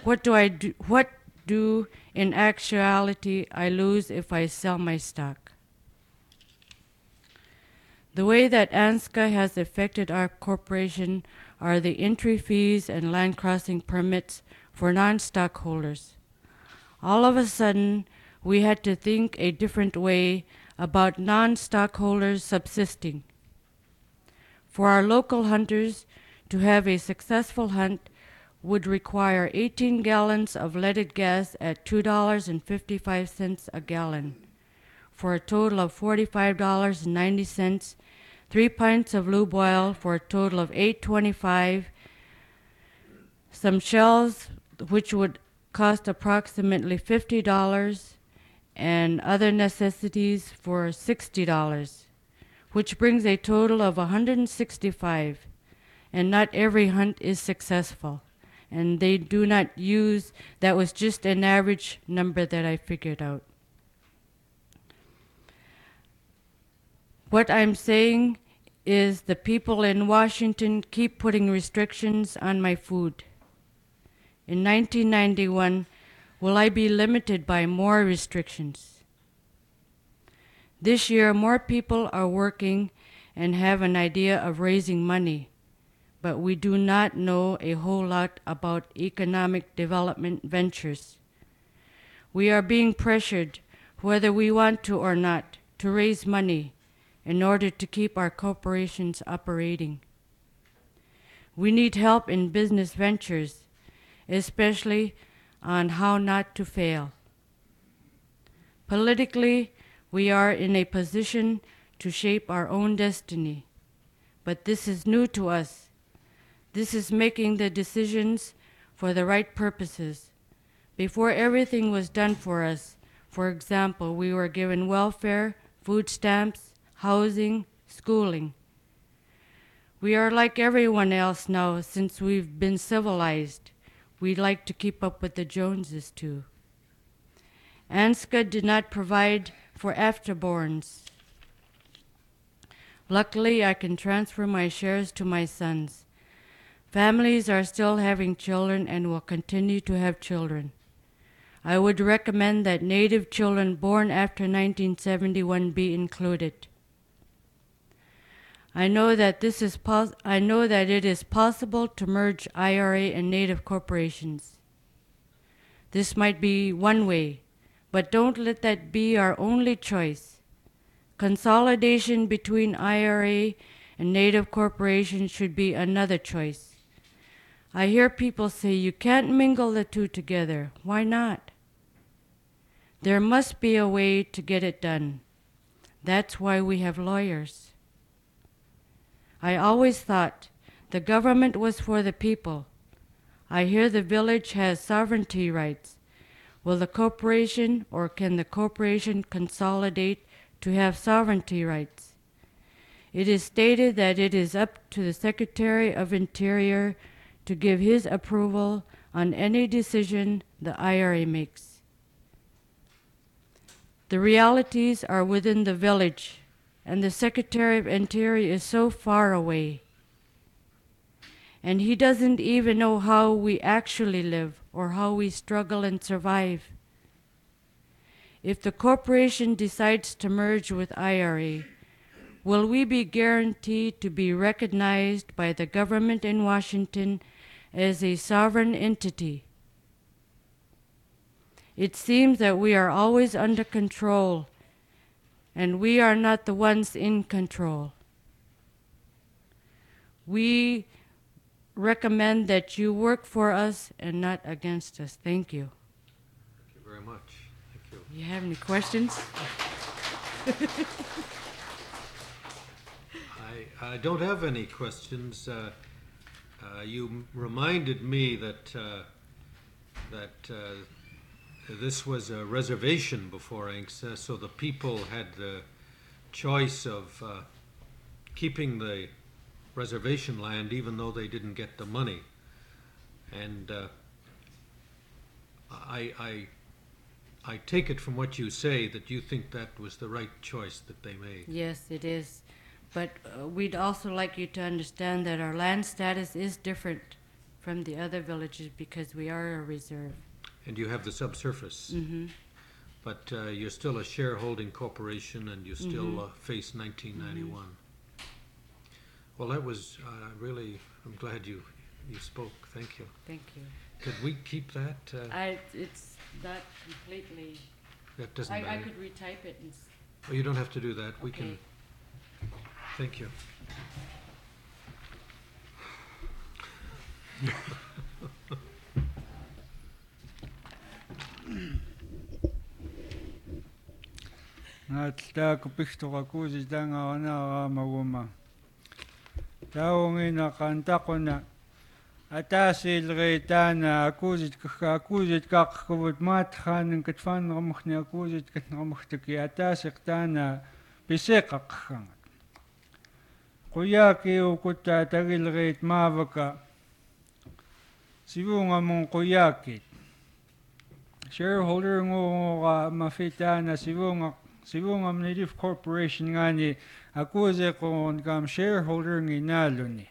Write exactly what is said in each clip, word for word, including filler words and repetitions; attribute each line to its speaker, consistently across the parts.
Speaker 1: What do I do? What do in actuality I lose if I sell my stock? The way that ANSCA has affected our corporation are the entry fees and land crossing permits for non-stockholders. All of a sudden, we had to think a different way about non-stockholders subsisting. For our local hunters to have a successful hunt would require eighteen gallons of leaded gas at two dollars and fifty-five cents a gallon, for a total of forty-five dollars and ninety cents, three pints of lube oil for a total of eight dollars and twenty-five cents, some shells which would cost approximately fifty dollars, and other necessities for sixty dollars, which brings a total of one hundred sixty-five dollars. And not every hunt is successful. And they do not use, that was just an average number that I figured out. What I'm saying is the people in Washington keep putting restrictions on my food. In nineteen ninety-one, will I be limited by more restrictions? This year, more people are working and have an idea of raising money, but we do not know a whole lot about economic development ventures. We are being pressured, whether we want to or not, to raise money in order to keep our corporations operating. We need help in business ventures, especially on how not to fail. Politically, we are in a position to shape our own destiny, but this is new to us. This is making the decisions for the right purposes. Before everything was done for us, for example, we were given welfare, food stamps, housing, schooling. We are like everyone else now since we've been civilized. We like to keep up with the Joneses too. ANSCA did not provide for afterborns. Luckily, I can transfer my shares to my sons. Families are still having children and will continue to have children. I would recommend that Native children born after nineteen seventy-one be included. I know that this is pos- I know that it is possible to merge I R A and Native corporations. This might be one way, but don't let that be our only choice. Consolidation between I R A and Native corporations should be another choice. I hear people say you can't mingle the two together. Why not? There must be a way to get it done. That's why we have lawyers. I always thought the government was for the people. I hear the village has sovereignty rights. Will the corporation or can the corporation consolidate to have sovereignty rights? It is stated that it is up to the Secretary of Interior to give his approval on any decision the I R A makes. The realities are within the village, and the Secretary of Interior is so far away. And he doesn't even know how we actually live or how we struggle and survive. If the corporation decides to merge with I R A, will we be guaranteed to be recognized by the government in Washington as a sovereign entity? It seems that we are always under control, and we are not the ones in control. We recommend that you work for us and not against us. Thank you.
Speaker 2: Thank you very much. Thank you.
Speaker 1: You have any questions?
Speaker 2: I, I don't have any questions. Uh, uh, you m- reminded me that uh, that uh, this was a reservation before ANCSA, so the people had the choice of uh, keeping the reservation land even though they didn't get the money. And uh, I, I, I take it from what you say that you think that was the right choice that they made.
Speaker 1: Yes, it is. But uh, we'd also like you to understand that our land status is different from the other villages because we are a reserve.
Speaker 2: And you have the subsurface.
Speaker 1: Mm-hmm.
Speaker 2: But uh, you're still a shareholding corporation and you still
Speaker 1: Mhm.
Speaker 2: uh, face nineteen ninety-one. Mm-hmm. Well, that was uh, really, I'm glad you, you spoke. Thank you.
Speaker 1: Thank you.
Speaker 2: Could we keep that? Uh,
Speaker 1: I, it's not completely,
Speaker 2: that doesn't
Speaker 1: I, I
Speaker 2: matter.
Speaker 1: could retype it and, s-
Speaker 2: Oh, you don't have to do that. We
Speaker 1: okay.
Speaker 2: can. Thank you.
Speaker 3: Naatlaako pixtoqakuusi taangaranaaramaguma taungina qantaquna ataasiilri taana akuusit kakka akuusit kaqquvut maathaanin katfaanneramurni akuusit katneramurtuki ataasiq taana piseeqaqqangat quyaaki tagilriit maavaka sivuungamun quyaakit shareholder ngora mafitaana sivuunga Sivuungam Native Corporation ngani akuze kon kam shareholder nginaluni.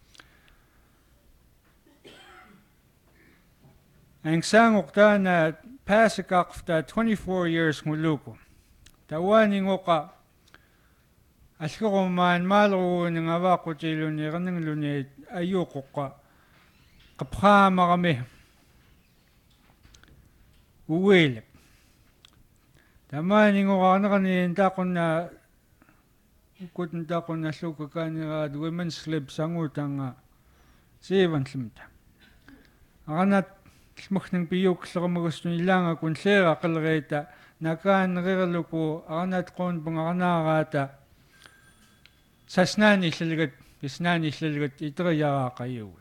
Speaker 3: Ang sangok na pasikakfta twenty-four years nguluko. Tawani ngoka asko man malo ng awako tiluni kanang luni ayoko ka kapama kami uwilip. Tamani ngoka nakanin takon na kutun takon na suka kanira women's club sangutang seven slimta. Akanat smukhning piyok sa kamagusto nilang kung sera kalreta nakan nagagaluko akanat kon pangakanakata sasnani siligat pisnani siligat itraya kayo.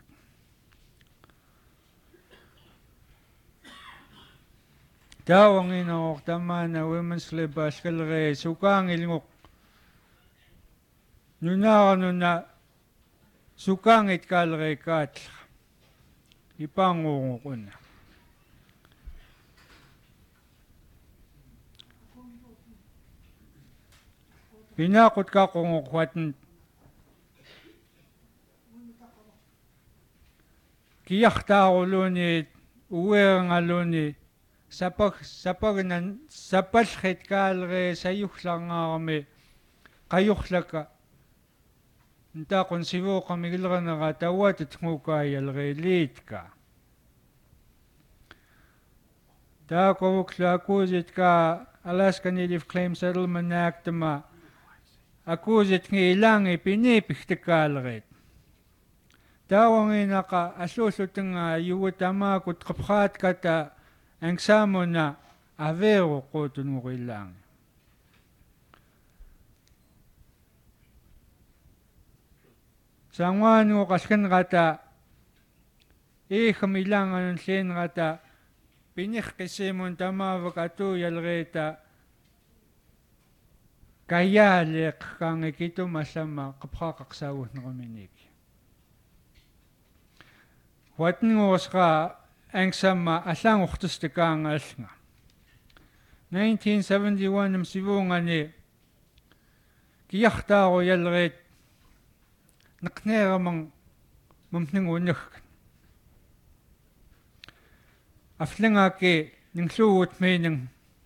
Speaker 3: Tawang inok tama na women's club askalre sukang ilingok nuna nuna sukang itkalre kat ipangungo ko na. Pinakot ka kung ukwatan kiyak tao lunit uwe nga lunit Sapag sapag nan sapal khit kalre sayuk lang kami kayuk laka nta kon sivo kami gilga na katawat at ngukay alre lit ka ta ko akuzit ka Alaska Native Claim Settlement Act ma akuzit ng ilang ipinipiktik kalre tawang inaka asusutang yuwatama kut kaphat kata ang samo na avero ko tungo lang. Sangwan ngo kaskan kata e kamilangan sen kata pinik kesemon tama wakatu yalreta kaya lek kang ikito masama kapakaksaw na kaminik. Wat ngo ska ang sama asang uktustikang asnga. nineteen seventy-one ng sibunga ni kiyakta ko yalret naknera mang mamning unik. Aflinga ke ng suwot may ng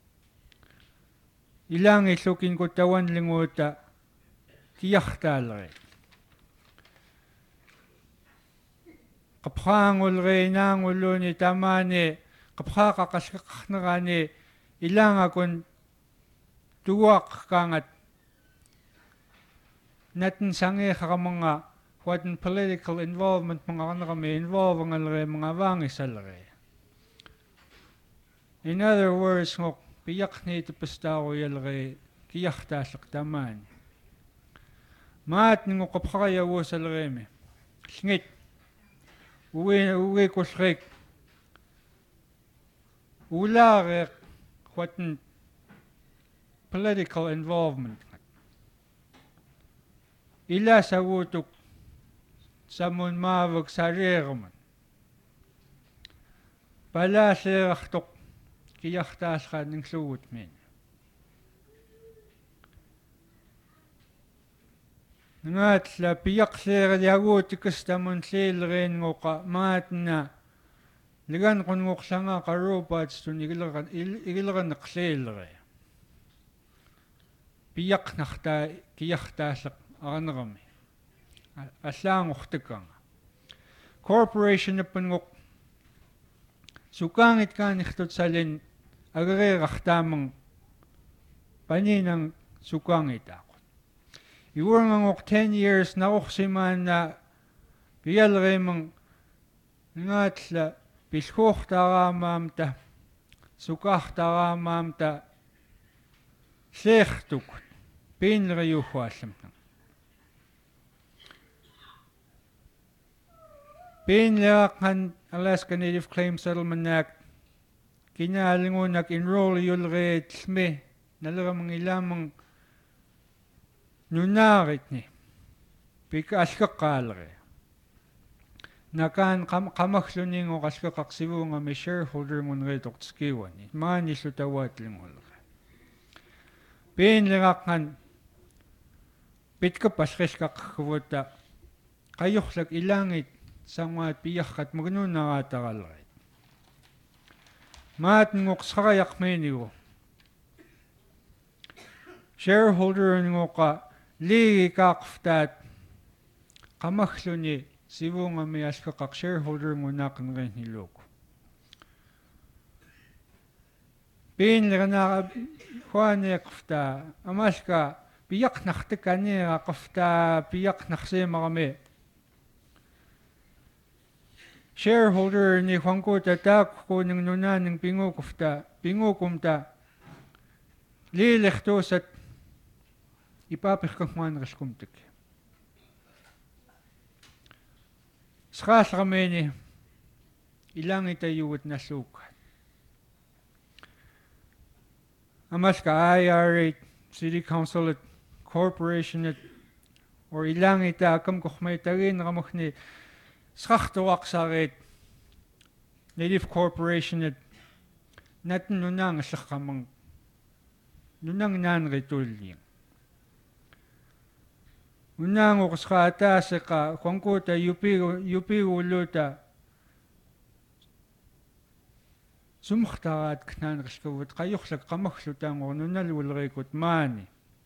Speaker 3: ilang isukin ko tawan linguta kiyakta alret. Kapangol re nangulo ni tamane kapaka kaskakna ni ilang akon tuwak kangat natin sange mga what political involvement mga kana kami involve ang alre mga bangis alre. In other words ngok piyak ni tipasta ko yalre kiyak tasak taman. Maat ngok kapaka yawo sa alre me. Sngit uwe uwe kusrek ulare what political involvement ila sa wutuk sa mun mavag sa rerman pala serachtok kiyaktas ka ng suwot men Ngatla piyaqleer yaguutikas tamun llilreen ngoqa maatna ligan qunngorlanga qaruupaats tun igilran igilran qleelre piyaqnartaa kiyartaallaq arannerami allaangortakanga corporation appangoq sukaangit kaanirtut salin agereerartaamang paninang sukaangitaaqut iwurngangok ten years naorsimaanna pialreemang ngaatla pilhuurtaraamaamta sukaartaraamaamta seertukut piinleriuhuallamna piinleaqan Alaska Native Claim Settlement Act kinaalingunak enroll yulreetlmi naleramang ilamang nunaaritni pika alkaqaalre nakaan qamakluningo qalkaqaqsivuungami shareholder ngunreetortskiwani maanillu tawaatlingullre piinleraqan pitkapallqillqaqqavuta qayurlak ilaangit sanguat piyarqat magnuunaraataqalret maatngoqsarayaqmiinigu shareholder ngoqa liigi kaaqftaat qamagluni sivuungami alkaqaq shareholder ngunaaqanreerniluuku piinleranaa huaneeqftaa amalka piyaqnartakaniiraqaftaa piyaqnarsiimarami shareholder ni Juankuta taakkuuning nunaaning pinguukufta pinguukumta liilertuusat ipaapirkaqmaanraskumtik sqaallramini ilangitayuut nalluukat amalka I R A city council at corporation at or ilangita akamkohmaitaginramukni sqartuaqsareet Native Corporation at natin nunang saqamang nunang naanritulliing nunang uqsqaataasiqa Juankuta yupigu yupiguluta sumxtaraat knaanrskavut qayurlak qamagglutaangur nunalulriikut maani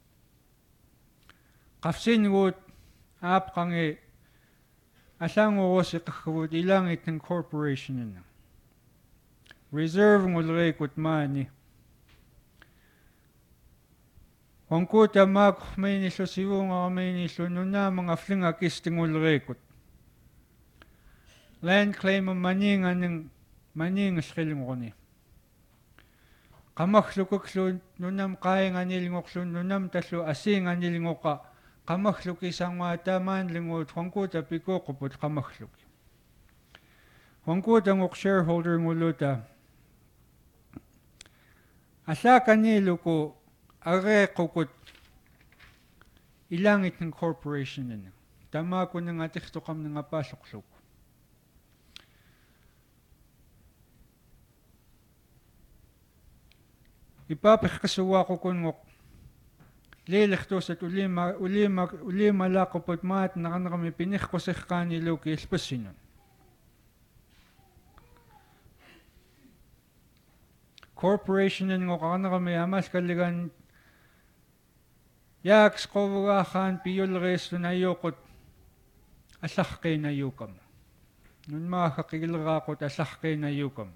Speaker 3: qafsinguut aapqangi аллаангуруусиқаргавут илаангиттан corporation-ина reserve ngulriikut maani Juankuta maaqormiinillu sivuungarmiinillu nunaamanga flinga-kistingulriikut land claim maniinganing maniingalqilngorni qamaglukuklu nunam qainganilngorlu nunam tallu asiinganilngoqa qamagluki sanguataamaanlinguut Juankuta pikuuquput qamagluki Juankuta ngoq shareholder nguluta allaakaniluku areequkut ilaangitn corporation-ina tamaakunanga atirtoqamnanga paalluqluku ipaapiqqasuuaqukun ngoq liilertuusat ulima ulima ulimalaaquput maat naqanrami pinirqusiqqaaniluuki ilpassinun corporation-in ngoqarnerami amalkalligan yaaks qovugaaqaan piyulriistun ayuuqut алларqiinayuukam nunmaaqa qigileraaqut алларqiinayuukam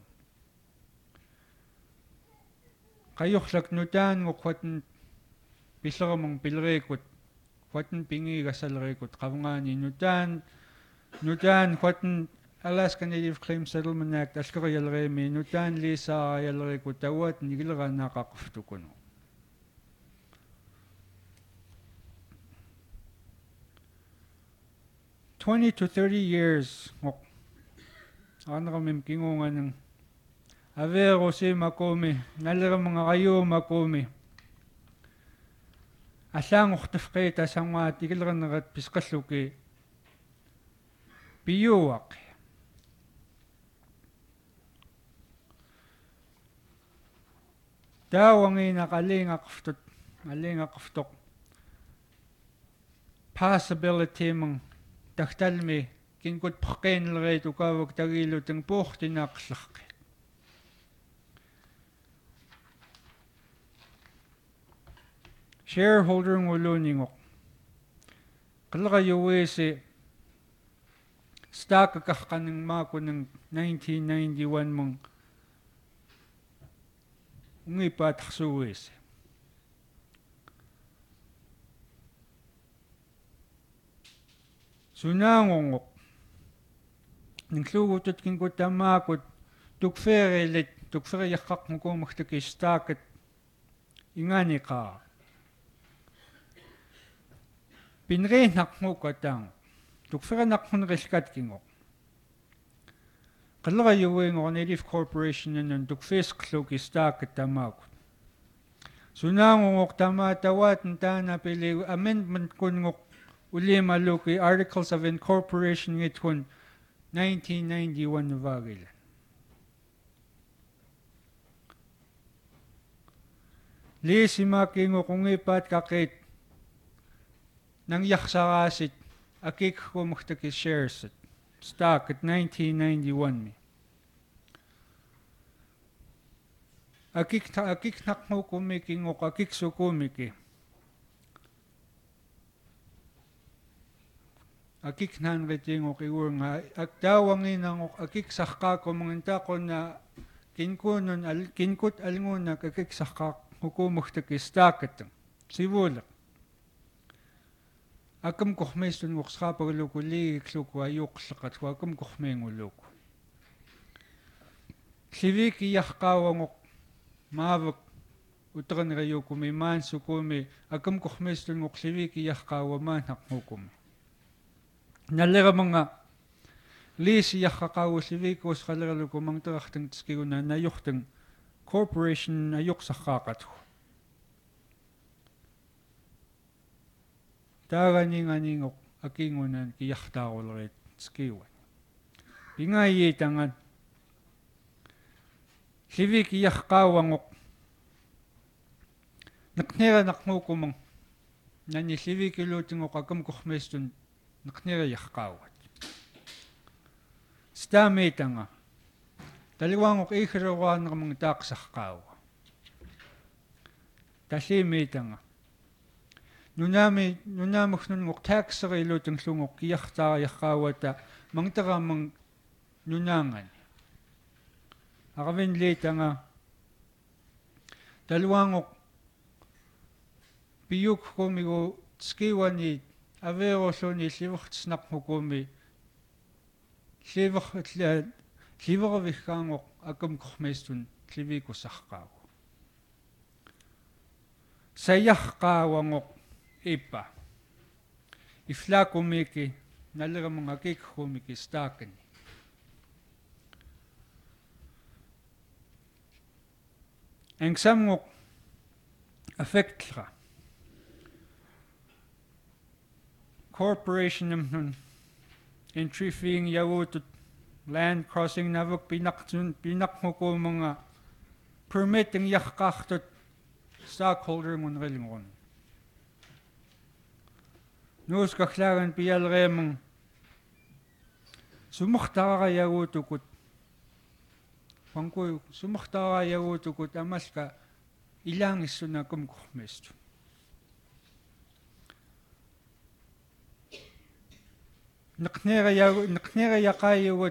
Speaker 3: qayurlak nutaan ngoqwatn пиллерамун пилерикут хватн пингигассалерикут qavngaani nutaan nutaan hwatn Alaska Native Claim Settlement Act алкериалериими nutaan liisaaриалерикут тауат нигилерааннаақаққуфтукуну twenty to thirty years ngoq aaneramim kinguunganang averosimakumi nalleramangaqayuumakumi аллаангортафқита сангуат игилернерат писқаллуки пиюақ таавангина қалингақфтут алингақфтоқ possibility mong tagtalmi kinkut paqeenleret ukavuk tagiluteng puhtinaqlaqi. Shareholder nguluningok. Qalaqayuwisi stock kakakaning mako ng nineteen ninety-one mong ungipat hsuwisi. Sunangongok. Ninglugutot kinkut tamakot tukferelit tukfere yakak mukumukhtaki stocket ingani ka. Pinre nakmukatang tukfere nakmunriskat kingok. Qalaqayuwing on Native Corporation and tukfes kluki stocket tamakot. Sunangongok tamatawat ntana pili amendment kungok uli maluki Articles of Incorporation itun nineteen ninety-one vagil. Lisi makingo kung ipat kakit nang yaksarasit akik kumuktaki shares stock at nineteen ninety-one mi. Akik akik nakmo kumiking o akik sukumiki. Akik nan reting o kiwur nga agtawangin ang akik sakka ko mga ko na kinkunon al kinkut alnguna akik sakka hukumuktaki stock sibula. Akam kohmesun ngokska paglukuli klukwa yuklakat wakam kohmenguluk. Siviki yakawangok mavak utran rayo kumi man sukumi akam kohmesun ngok siviki yakawaman hakmukumi. Nalera mga lisi yakakawa siviki uskalera kumang taraktang tskiguna na yuktang corporation na yuk sakakatu. Taganing-aning akingunan kiyaktakol ret skiwan. Pingayi tangan. Sivi kiyakawangok. Naknera nakmukumang. Nani sivi kilutingok akam kukhmestun naknera yakkawat. Stame tanga. Taliwangok ikirawan ng mga taksakawa. Tasime tanga. Nunami nunamok nungok taksara ilutang sungok kiyakta yakawata mangtara mang nunangan. Akawin leta nga dalawangok piyuk komigo skiwan ni avero so ni sivok snap hukumi sivok sivok vikangok akam kukhmestun siviko sakkaw. Sayah kawangok ipa. Ifla kumiki, nalaga mga kik kumiki stakin. Ang samngok affect ka. Corporation naman entry feeing yawutut land crossing navok pinaksun pinakmo ko mga permit ang yakkaktot stockholder mun relingon. Nus kaklaran piyal remang sumuktara yawutukut. Pangko sumuktara yawutukut amas ka ilang iso na kumkuhmesto. Naknera yaw naknera yakayawut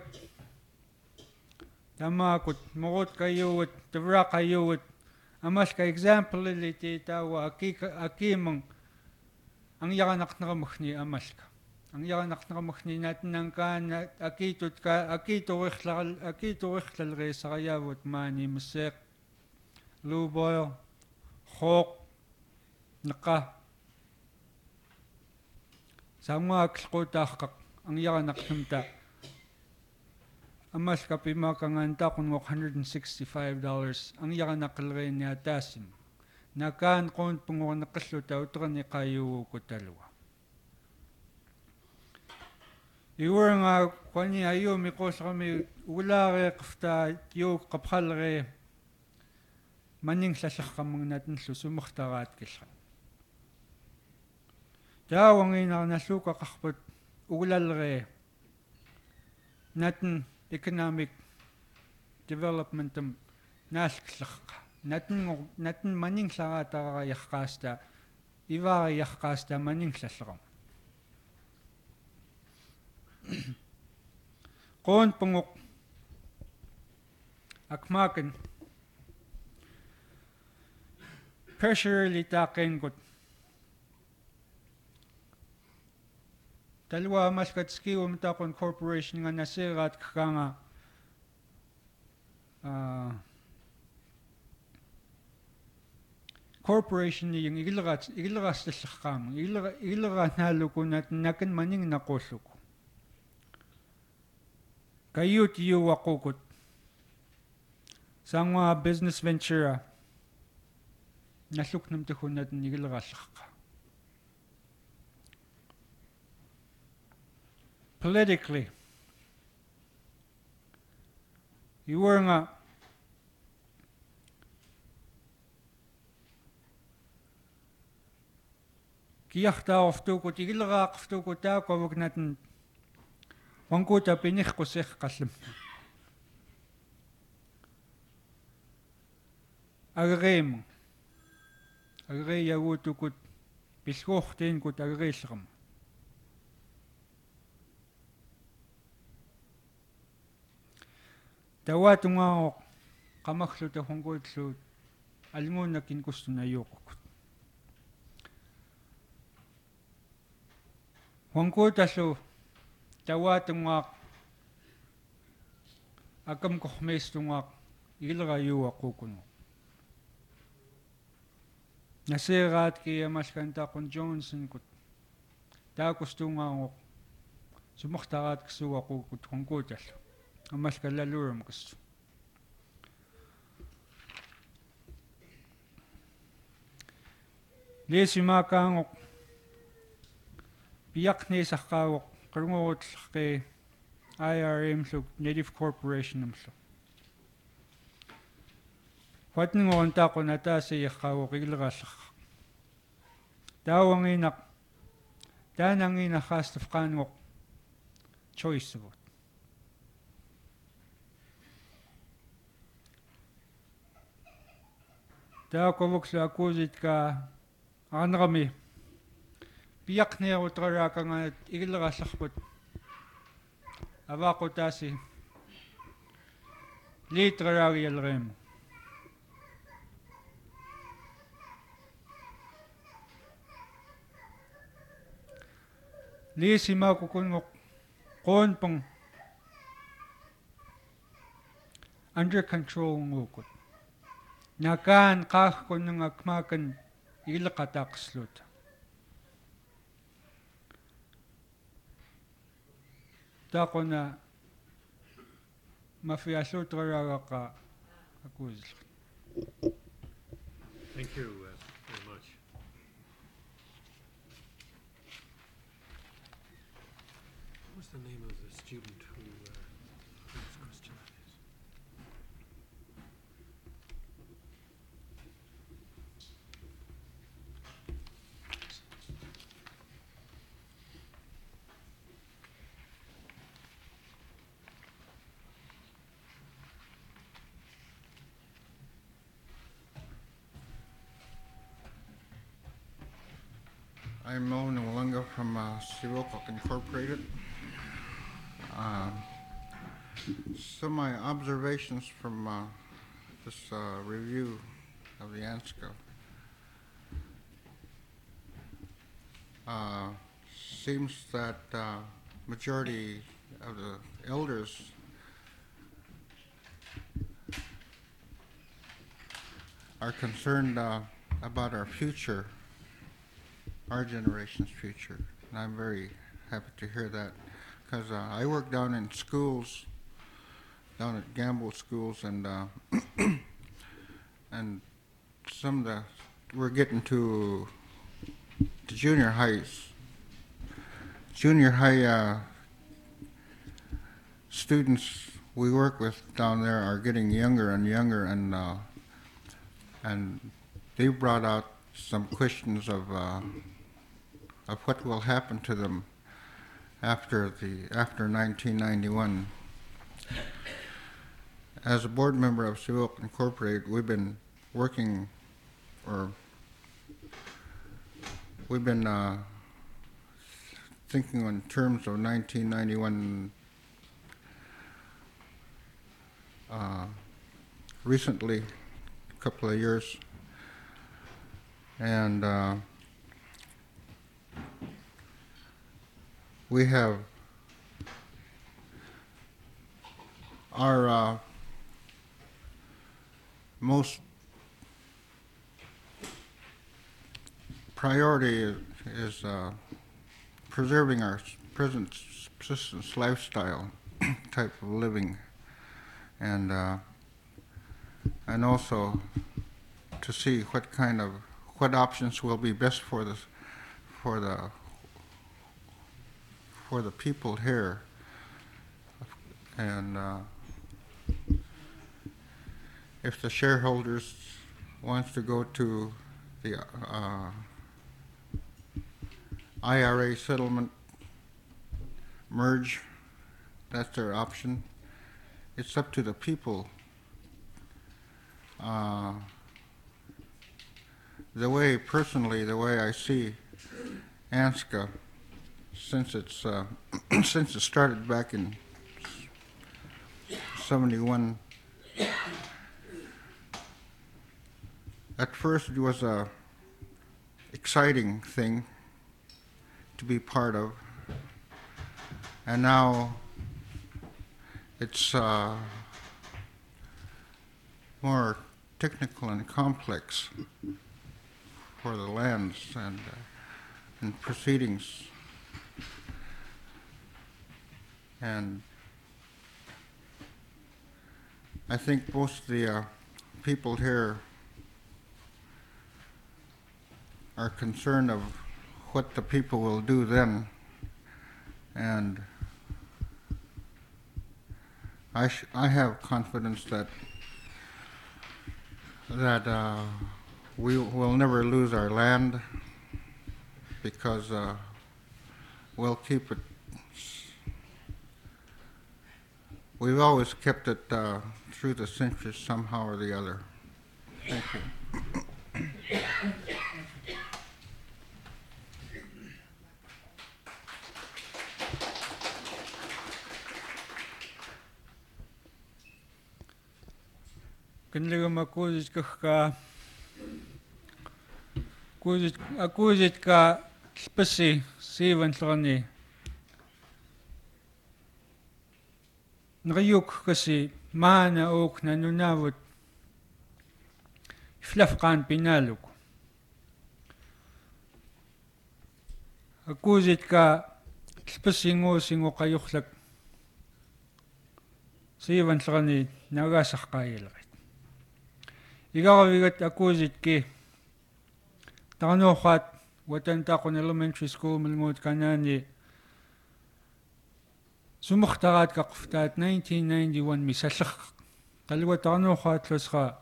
Speaker 3: tamakut murot kayawut tavra kayawut amas ka example liti tawa akik akimang ang yakanak na kamukhni amaska. Ang yakanak na kamukhni natin ng kan akitut ka akito wikhlal akito wikhlal re sa kayawut mani masek luboy hok naka sa mga klkotak ang yakanak namta amaska pimakanganta kung one hundred sixty-five dollars ang yakanak re ni atasim. Nakan kon pungo nakasluta utran ni kayo ko talwa. Iwar nga kwani ayo mi ko sa kami ulare kafta yo kaphalre maning sasak kamang natin susumukhtarat kisha. таавангина наллуукақарпут угулаллерия натн economic developmentum наалклерқа натн натн манингсараатараа ярқааста ивари ярқааста манингсаллерам qoon punguk akmaken pressure litaaqingut talwa maskatskium taqun corporation nga nasiraat kanga ah corporation ni yung igilrat igilrastallaqaam igilra igilraanaalukunat nakan maning naqulluku kayut yuwaqukut sangwa business venture nalluknam tuhunat igilraallaqqa politically you were nga kiartaortuukut igilraaqortuukut taaqavuknatan wankuta piniqqusseqqallum agreem agreeyaguutukut pilluortiinkut agreelleram tawaatungaaq qamarluta hunkuutluut alnguunnakin kustunajuuqukut wankuutallu tawaatungaaq akam qormeistungaaq igilrayuaqukunu naseraat kiyamalkantaaqun Johnson kut taakustungaangoq sumortaraat ksuaqukut wankuutallu аммалкаллалуурам кассу лесимаакаангоқ пиақнисаққаагоқ қэрнгуурутллаққи I R M-лук Native Corporation-амлу хатнингорнтаақуна таасииққаагоқ игилерааллаққа таавангинақ таанангинахаастафқаангоқ choice-гут таакувукла акууситка аанерами пиақниарутрараакангаат игилераалларпут аваақутааси литрараагиалерима лисимаакукунгоқ qoonpang under control ngukut nakaan qaaqkunnga akmaakan ileqataaqsluut taaquna mafialluuteraraaqqa akuusilla.
Speaker 2: Thank you uh, very much. What's the name of the student who uh, whose question that is?
Speaker 4: I'm Mo Nwalunga from uh, Siwokok Incorporated. Uh, some of my observations from uh, this uh, review of the ANSCO uh, seems that uh, majority of the elders are concerned uh, about our future, our generation's future, and I'm very happy to hear that, because uh, I work down in schools, down at Gamble schools, and uh, and some of the we're getting to the junior highs, junior high uh, students we work with down there are getting younger and younger, and uh, and they brought out some questions of. Uh, of what will happen to them after the after nineteen ninety-one. As a board member of Seawolf Incorporated, we've been working, or we've been uh, thinking in terms of nineteen ninety-one uh, recently, a couple of years, and uh, we have our uh, most priority is, is uh, preserving our present subsistence lifestyle type of living, and uh, and also to see what kind of what options will be best for the for the for the people here, and uh, if the shareholders wants to go to the uh, I R A settlement merge, that's their option. It's up to the people. Uh, the way, personally, the way I see ANSCA, since it's uh, since it started back in seventy-one, at first it was a exciting thing to be part of, and now it's uh, more technical and complex for the lands and uh, and proceedings, and I think most of the uh, people here are concerned of what the people will do then, and I sh I have confidence that that uh, we will never lose our land, because uh, we'll keep it. We've always kept it uh, through the centuries somehow or the other. Thank you.
Speaker 3: Kanligama kuzit ka kuzit akuzit ka spasi sivan tlani nriyuk kasi maana ok nanunawut flafqan pinaluk akuzit ka spasi ngosingo kayukhlak sivan tlani nagasaqayilq Igawigat akuzit ki Tanohat Watantaqon Elementary School Milngut Kanani Sumukhtarat Kakftat nineteen ninety-one Misallakh Kalwa Tanohat Lasha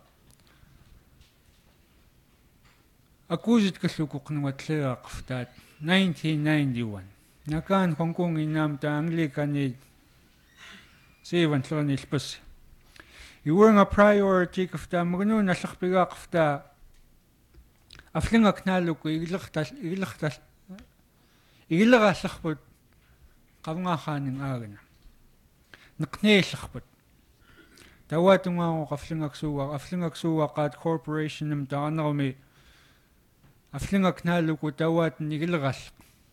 Speaker 3: Akuzit Kasukukn Watlea Kftat nineteen ninety-one Nakan Hong Kong inam ta Anglikani Sivan Tlani Spasi You were a priority kafta magno naslakpiga kafta aflinga knaluk iglaktas iglaktas iglaga sakput qavnga khaning agna nqne sakput tawatunga qaflinga ksuwa aflinga ksuwa qad corporation nim taanami aflinga knaluk tawat niglagas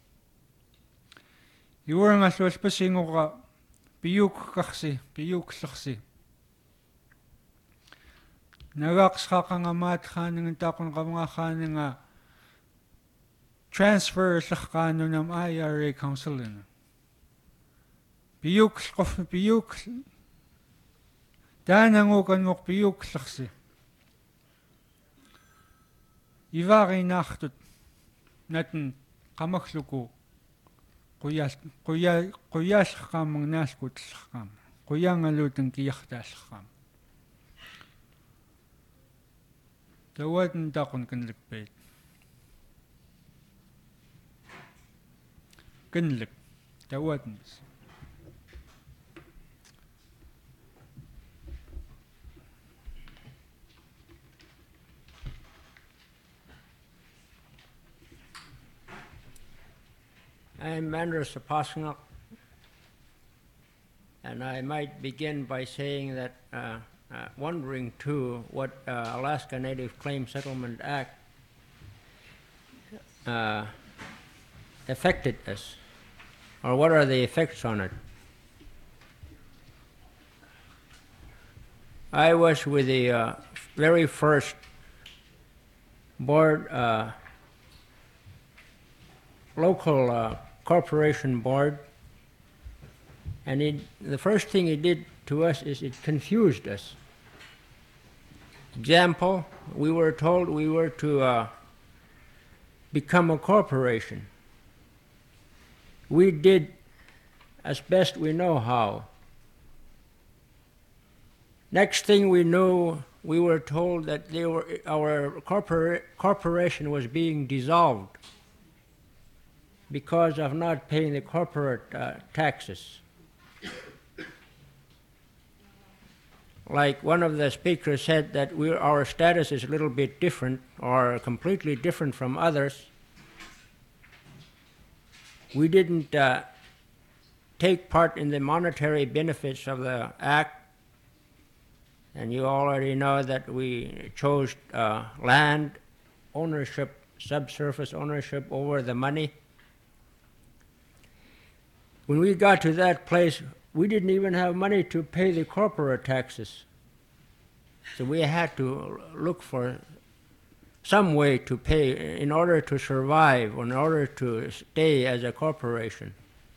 Speaker 3: You were a swaspasingo piyuk kaksi piyuk saksi Nagaqsqaqanga mat khaning taqon qavnga khaninga transfer saqqanu nam I R A council in Piyuk qof piyuk Danango kan ngok piyuk saksi Ivari nachtut natin qamakhluku quyas quyas quyas qamang naskut saqqam quyangaluten kiyaqtas saqqam Tawad ng takon kan likpit. Kinlik. Tawatens.
Speaker 5: I'm Anders Sapasngak, and I might begin by saying that uh, uh, wondering too what uh, Alaska Native Claim Settlement Act uh, affected us, or what are the effects on it. I was with the uh, very first board, uh, local uh, corporation board, and it, the first thing it did to us is it confused us. Example, we were told we were to uh, become a corporation. We did as best we know how. Next thing we knew, we were told that they were, our corpora- corporation was being dissolved because of not paying the corporate uh, taxes. Like one of the speakers said that we, our status is a little bit different or completely different from others. We didn't uh, take part in the monetary benefits of the act, and you already know that we chose uh, land ownership, subsurface ownership over the money. When we got to that place, we didn't even have money to pay the corporate taxes. So we had to look for some way to pay in order to survive, or in order to stay as a corporation.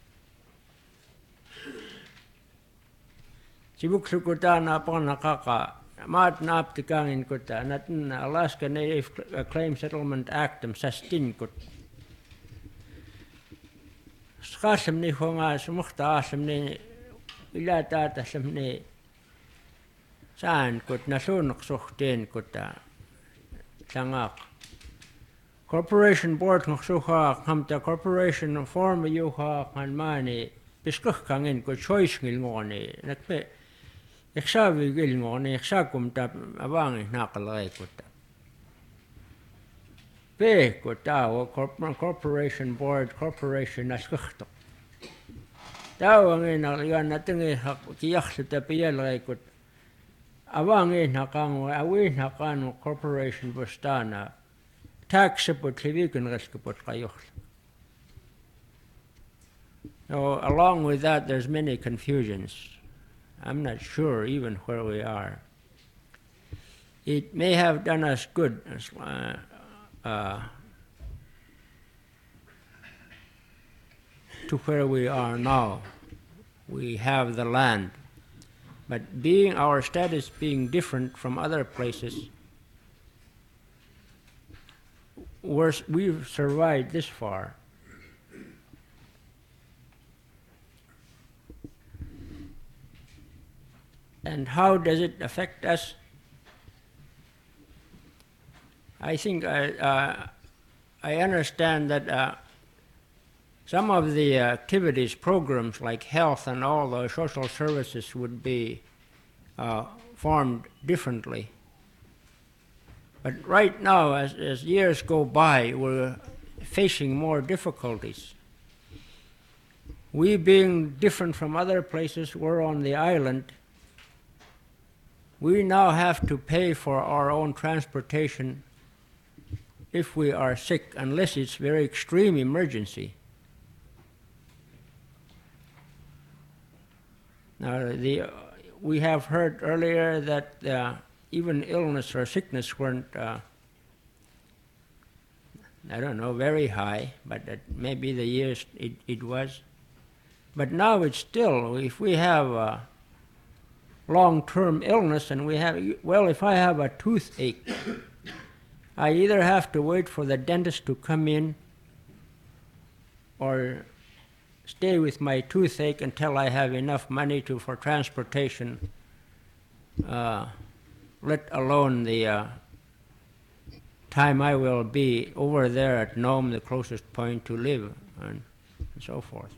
Speaker 5: Sibuksukuta na pa nakaka mat naptikangin kuta natin Alaska Native Claim Settlement Act am sastin kut. Skasam ni honga sumukta asam ni ilata tasam ni saan kut nasunok suhtin kuta tangak. Corporation board ngsuha kamta corporation form yuha kan mani piskuh kangin kut choice ngil ngoni nakpe eksavi gil ngoni eksakum ta awangi nakalay kuta. Pe kuta o corporation board corporation naskuhto. Tawangi naligan natingi kiyaksa ta piyalay kut. Awangi nakang awi nakan corporation bustana tax put livikan reskaput kayok. So along with that, there's many confusions. I'm not sure even where we are. It may have done us good uh, uh, to where we are now. We have the land. But being our status being different from other places, we're, we've survived this far. And how does it affect us? I think I, uh, I understand that uh, some of the activities, programs like health and all the social services would be uh, formed differently. But right now, as, as years go by, we're facing more difficulties. We being different from other places, we're on the island. We now have to pay for our own transportation if we are sick, unless it's very extreme emergency. Now, the, uh, we have heard earlier that uh, even illness or sickness weren't, uh, I don't know, very high, but that maybe the years it, it was. But now it's still, if we have a long-term illness and we have, well, if I have a toothache, I either have to wait for the dentist to come in or stay with my toothache until I have enough money to for transportation, uh, let alone the uh, time I will be over there at Nome, the closest point to live. And and so forth.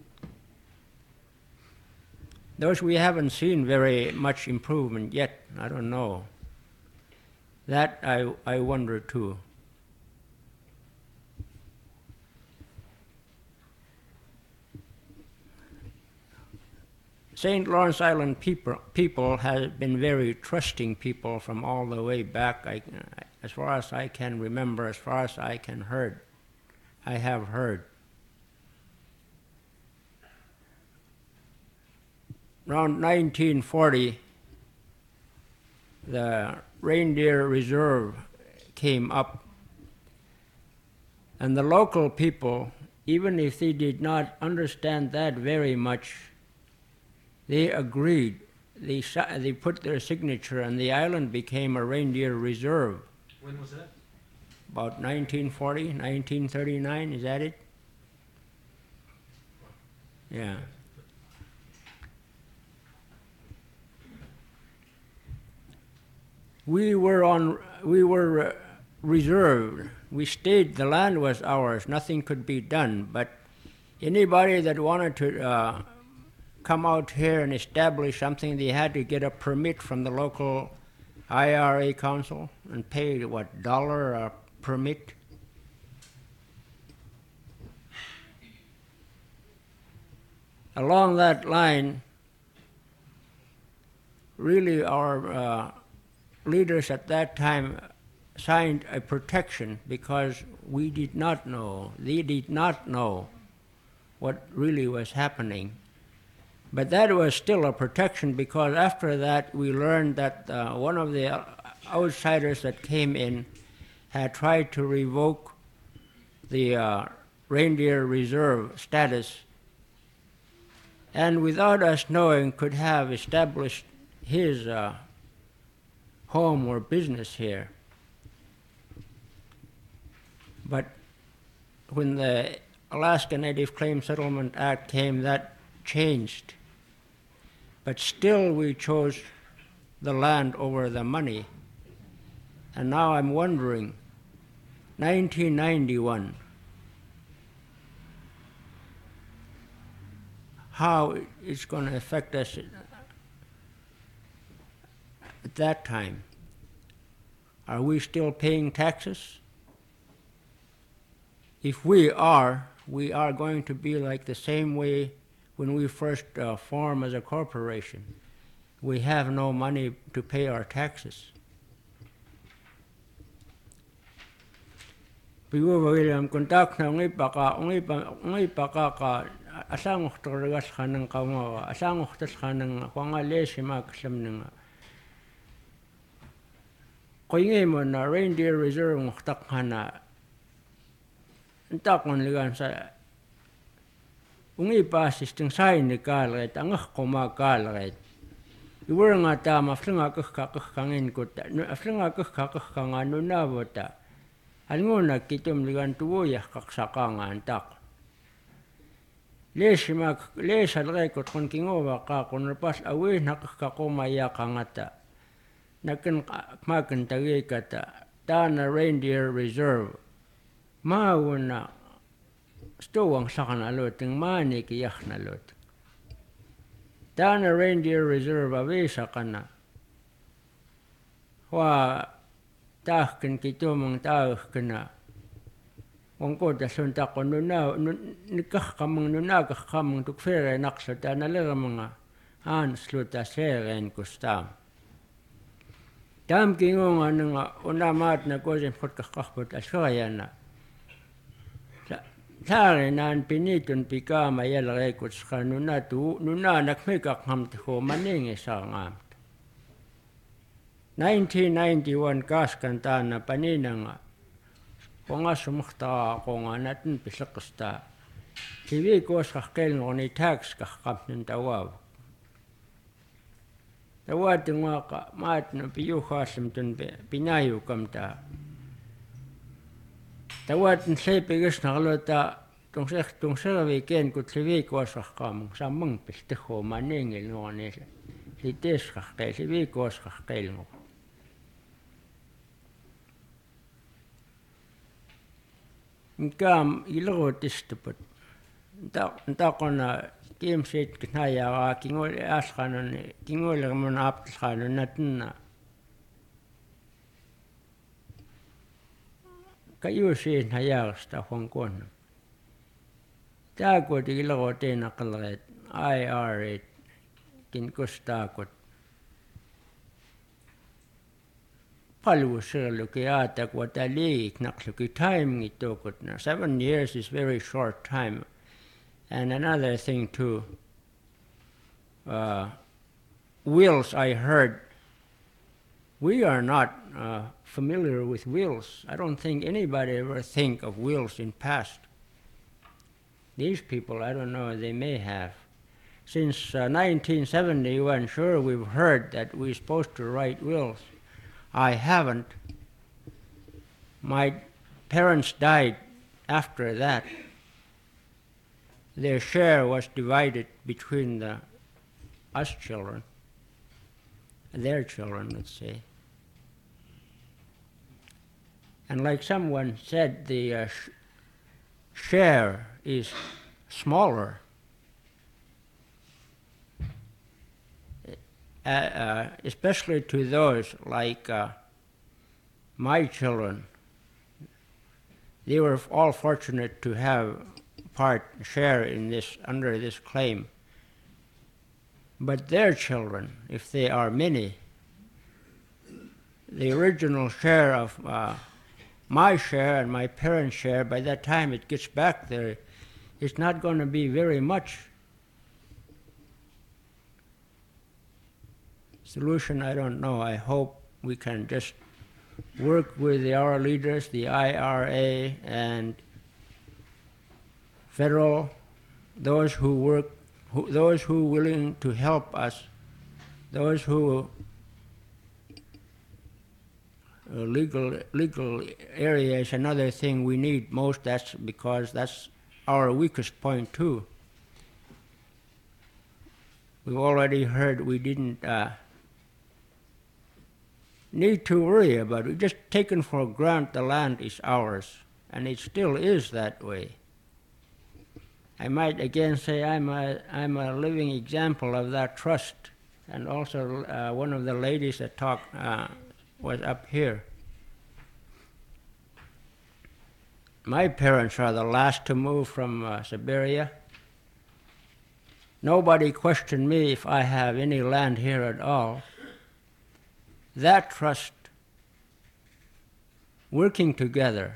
Speaker 5: Those we haven't seen very much improvement yet. I don't know. That I, I wonder too. Saint Lawrence Island people, people have been very trusting people from all the way back, I, as far as I can remember, as far as I can heard, I have heard. Around nineteen forty, the Reindeer Reserve came up, and the local people, even if they did not understand that very much, they agreed. They, they put their signature, and the island became a reindeer reserve.
Speaker 2: When was that?
Speaker 5: About nineteen forty, nineteen thirty-nine, is that it? Yeah. We were on, we were uh, reserved. We stayed, the land was ours, nothing could be done, but anybody that wanted to uh, come out here and establish something, they had to get a permit from the local I R A council and pay, what, dollar a permit? Along that line, really our uh, leaders at that time signed a protection because we did not know, they did not know what really was happening. But that was still a protection because after that we learned that uh, one of the outsiders that came in had tried to revoke the uh, reindeer reserve status, and without us knowing could have established his uh, home or business here. But when the Alaska Native Claim Settlement Act came, that changed. But still we chose the land over the money. And now I'm wondering, nineteen ninety-one, how it's going to affect us at that time. Are we still paying taxes? If we are, we are going to be like the same way when we first uh, form as a corporation. We have no money to pay our taxes. Piwo William kontak na ngi paka ngi pa ngi paka ka asang uktorgas kanang kaunga asang uktas kanang kwanga lesima ksam koinge mo na reindeer reserve ngtak kana ntak on ligan sa ungi pasis ting sai ni kalret angah koma kalret iwur nga ta maflinga kh ka kh kangin ko ta aflinga kh ka kh kanga no na bota alngona kitum ligan tuwo ya kaksaka nga antak lesima lesal re ko kon kingo wa ka kon pas awe nak ka ko maya kangata nakin makan tagi kata Dana Reindeer Reserve mauna stowang sakana loting mani ki yakhna lot Dana Reindeer Reserve awe sakana wa tahkin kitumang tahkina wangko da sunta ko nuna nikah kamang nuna kah kamang tukfere naksa Dana lera mga ansluta seren kustam Tam kingo nga nga unamat na ko jen khot kakakpot aswaya na. Sare nan pinitun pika mayal rekot ska nuna tu nuna nakmikak hamt ho maningi sa ngamt. nineteen ninety-one kas kanta na panina nga. Ko nga sumukta ko nga natin pisakasta. Hiwi ko sa kakel ngo ni tax kakap ng tawaw. Tawad nga ka mat na piyo khasam tun pinayo kamta. Tawad ng sepigas na kalota tong sek tong weekend ko tliwi ko sa kamong samang pisteho maningil ngo ni lites kakkel siwi ko sa kakkel ngo. Ngam ilago tistupot Ntakona kiimsit knayaa kingol asqanan kingollermun aptlqanun natna kayuusiin hayaaqsta huankuonna taakut ilaqoteena qalleet I R A kinkustaakut palvuserluki aatak wataliik naqluki time ngittukutna. Seven years is very short time. And another thing too, uh, wills I heard, we are not uh, familiar with wills. I don't think anybody ever think of wills in past. These people, I don't know, they may have. Since uh, nineteen seventy-one, sure we've heard that we're supposed to write wills. I haven't. My parents died after that. Their share was divided between the, us children, their children, let's say. And like someone said, the uh, sh- share is smaller. Uh, uh, especially to those like uh, my children. They were all fortunate to have part share in this under this claim. But their children, if they are many, the original share of uh, my share and my parents' share, by that time it gets back there, it's not going to be very much. Solution, I don't know. I hope we can just work with our leaders, the I R A and federal, those who work, who, those who are willing to help us, those who uh, legal legal area is another thing we need most. That's because that's our weakest point too. We've already heard we didn't. Uh, need to worry about it. Just taken for granted the land is ours, and it still is that way. I might again say I'm a, I'm a living example of that trust, and also uh, one of the ladies that talked uh, was up here. My parents are the last to move from uh, Siberia. Nobody questioned me if I have any land here at all. That trust, working together,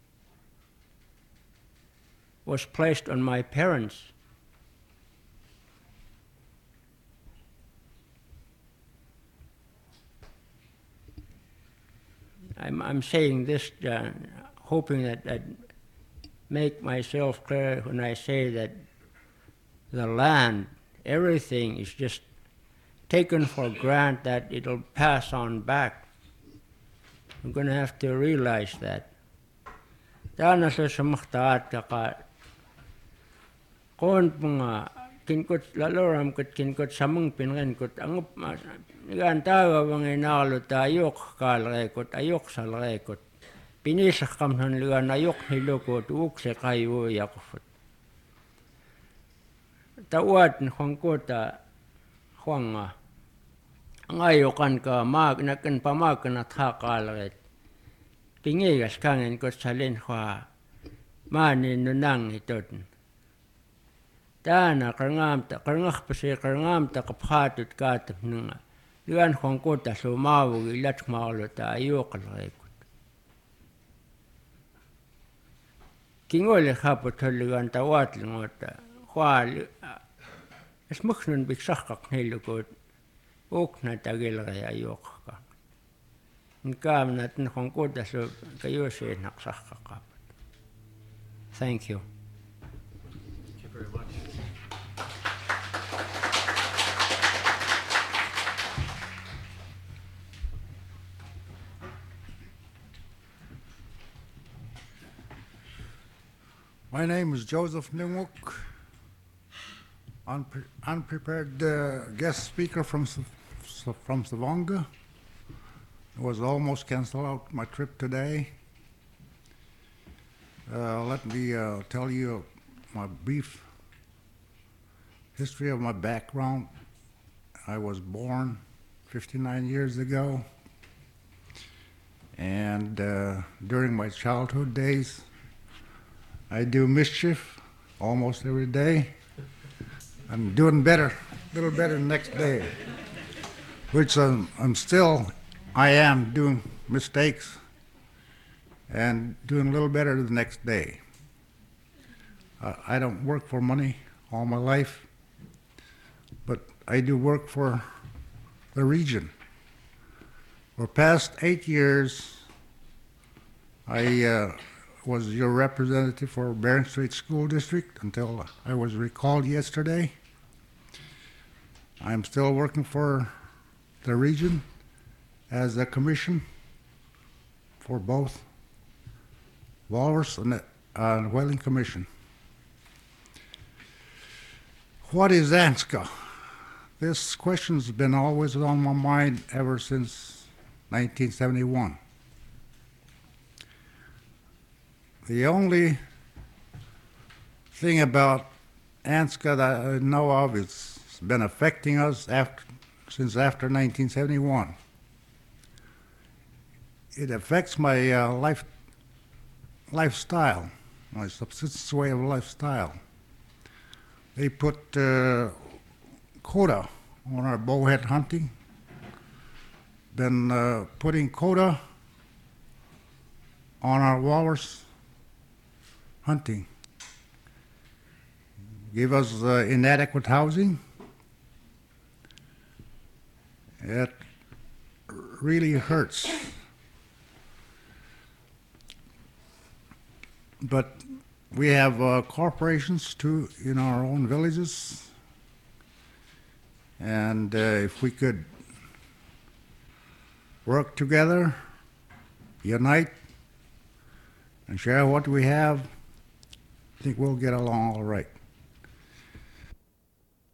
Speaker 5: was placed on my parents. I'm, I'm saying this, uh, hoping that I make myself clear when I say that the land, everything is just taken for granted that it'll pass on back. We're going to have to realize that. Dana sa sumaktaat ka kon mga kinkot laloram kot kinkot samang pinren kot ang igan tawa mga inalo tayok kalre kot ayok salre kot pinisak kamhan ligan ayok hilo kot ukse kayo yakufot. Tawat ni kota huanga ngayokan ka mag nakan pamag na thakalret pingigas kangen ko salin khwa manin nunang itot tana karngam ta karngakh pase karngam ta kaphatut kat nunga lian khong ko ta sumawu ilat maulo ta ayokal rekut kingole khapot lian tawat lingota khwa esmukhnun biksakak nilukot ukna tagilray ayok ka. Nkam natin kung kuda so kayo siya naksakakapot. Thank you.
Speaker 2: Thank you very much.
Speaker 6: My name is Joseph Nimwuk, unpre unprepared uh, guest speaker from from Stavanger. I was almost canceled out my trip today. Uh, let me uh, tell you my brief history of my background. I was born fifty-nine years ago, and uh, during my childhood days, I do mischief almost every day. I'm doing better, a little better the next day, which I'm, I'm still, I am doing mistakes and doing a little better the next day. Uh, I don't work for money all my life, but I do work for the region. For past eight years, I uh, was your representative for Bering Strait School District until I was recalled yesterday. I'm still working for the region as a commission for both Walrus and the uh, Whaling Commission. What is ANZCA? This question's been always on my mind ever since nineteen seventy-one. The only thing about ANZCA that I know of is it's been affecting us after, since after nineteen seventy-one. It affects my uh, life, lifestyle, my subsistence way of lifestyle. They put uh, quota on our bowhead hunting. Been uh, putting quota on our walrus hunting. Give us uh, inadequate housing. It really hurts. But we have uh, corporations too in our own villages, and uh, if we could work together, unite, and share what we have, I think we'll get along all right.